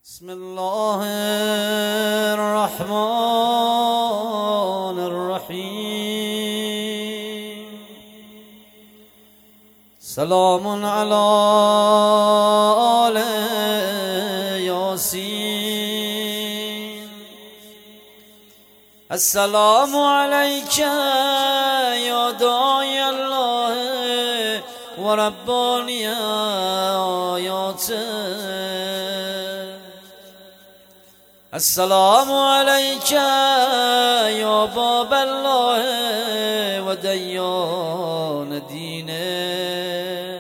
بسم الله الرحمن الرحيم. سلام على آل ياسين. السلام عليك يا داعي الله ورباني آياته. السلام عليك يا باب الله وديان دينه.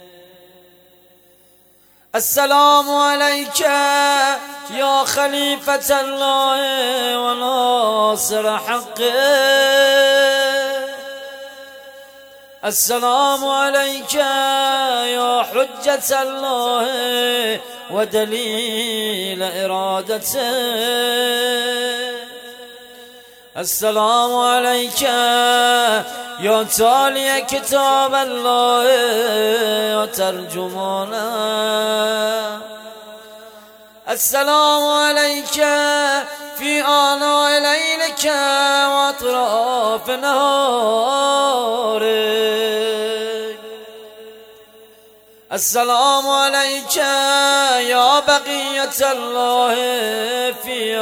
السلام عليك يا خليفة الله وناصر حقه. السلام عليك يا حجة الله ودليل إرادته. السلام عليك يا تالي كتاب الله وترجمانه. السلام عليك في آناء ليلك وأطراف نهارك. السلام عليك يا بقية الله في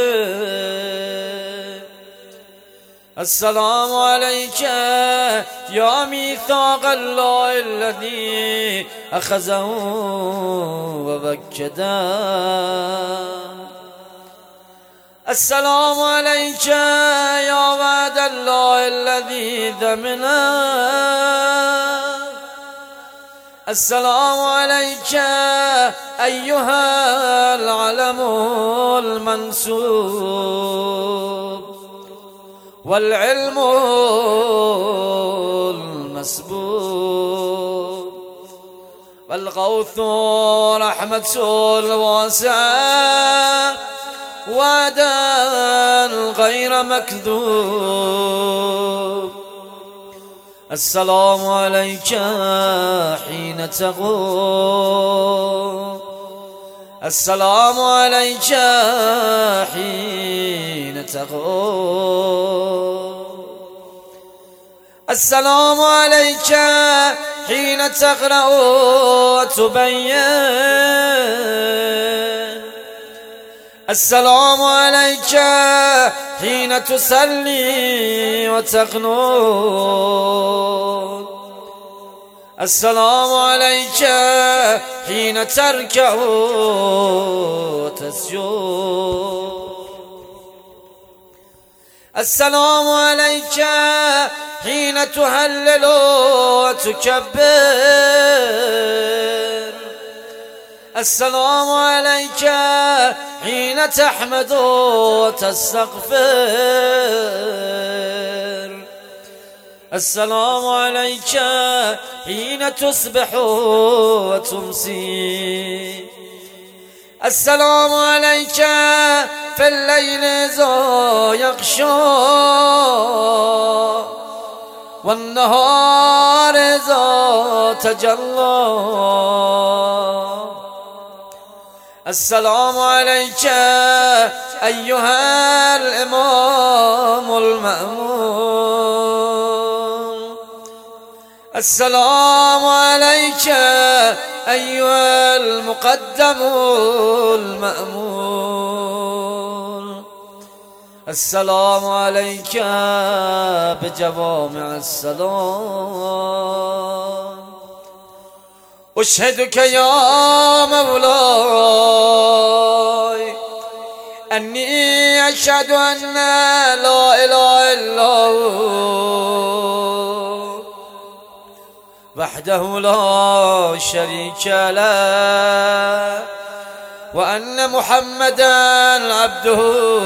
أرضه. السلام عليك يا ميثاق الله الذي أخذه وبكده. السلام عليك يا وعد الله الذي ضمنه. السلام عليك أيها العلم المنسوب والعلم المسبوب والغوث رحمة الواسعة وعدا غير مكذوب. السلام عليك حين تغوب. السلام عليك حين تغوب. السلام عليك حين تقرأ وتبين. السلام عليك حين تصلي وتقنط. السلام عليك حين تركع وتسجد. السلام عليك حين تهلل وتكبر. السلام عليك حين تحمد وتستغفر. السلام عليك حين تصبح وتمسي. السلام عليك في الليل إذا يغشى والنهار إذا تجلى. السلام عليك أيها الإمام المأمون. السلام عليك أيها المقدم المأمون. السلام عليك بجوامع السلام. أشهدك يا مولاي أني أشهد أن لا إله إلا الله وحده لا شريك له وأن محمدا عبده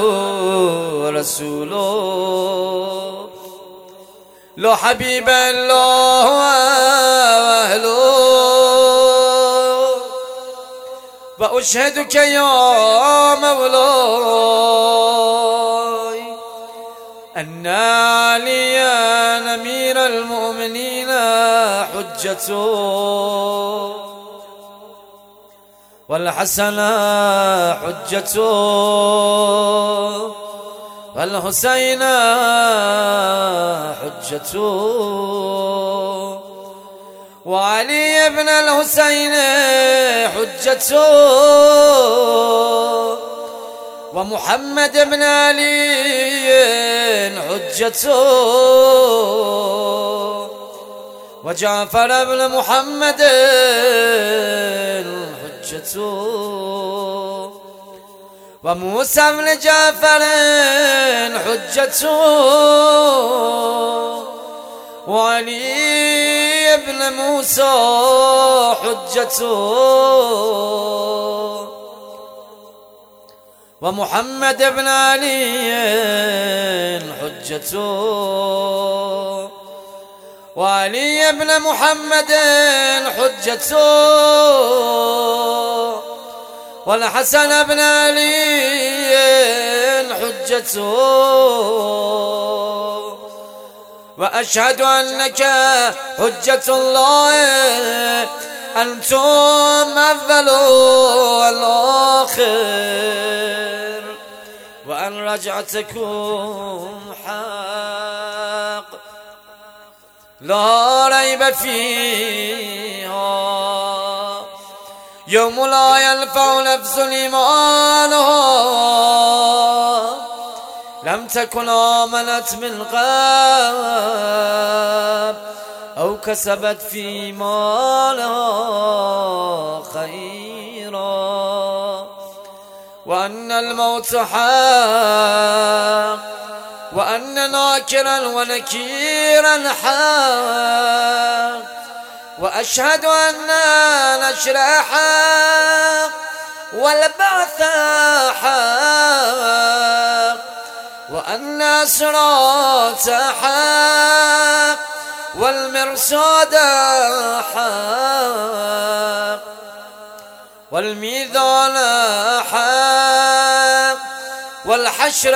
ورسوله. لا حبيب الله وأهله. وأشهدك يا مولاي أن عليا أمير المؤمنين حجته والحسن حجة والحسين حجة وعلي بن الحسين حجة ومحمد بن علي حجة وجعفر بن محمد حجة وموسى بن جعفر حجة وعلي بن موسى حجة ومحمد بن علي حجة وعلي بن محمد حجة والحسن بن علي حجة وأشهد أنك حجة الله أنتم أفضل والآخر وأن رجعتكم حق لا ريب فيها يوم لا ينفع نفس إيمانها لم تكن آمنت من قبل أو كسبت في مالها خيرا وأن الموت حق وأن ناكرا ونكيرا حق وأشهد أن نشر حق والبعث حق وأن الصراط حق والمرصاد حق والميزان حق والحشر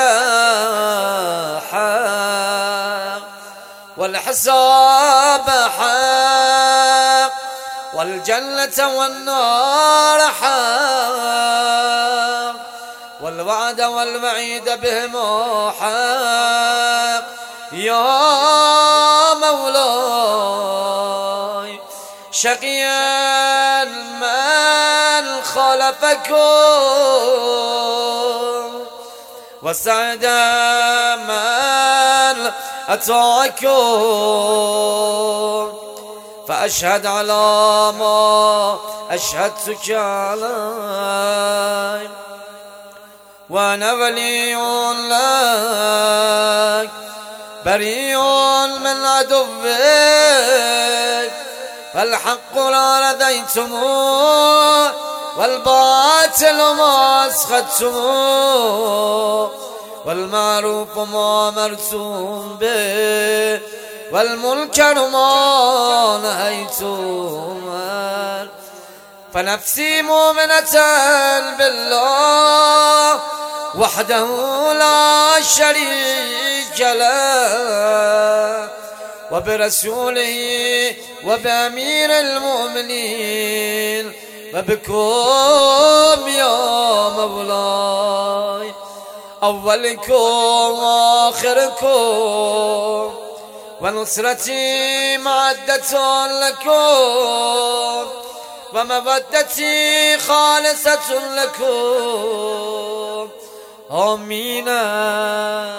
حق والحساب حق والجنة والنار حق والوعد والوعيد بهم حق يا مولاي شقيا من خالفكم وسعدا من أطاعكم فأشهد على ما أشهدتك عليه وأنا ولي لك بريء من عدوك فالحق لا لديتموه والباطل ما أسخدتموه والمعروف ما أمرتم به والمنكر ما نهيتم عنه فنفسي مؤمنة بالله وحده لا شريك له وبرسوله وبأمير المؤمنين وبكم يا مولاي أولكم وآخركم ونصرتي معدة لكم ومودتي خالصة لكم آمين.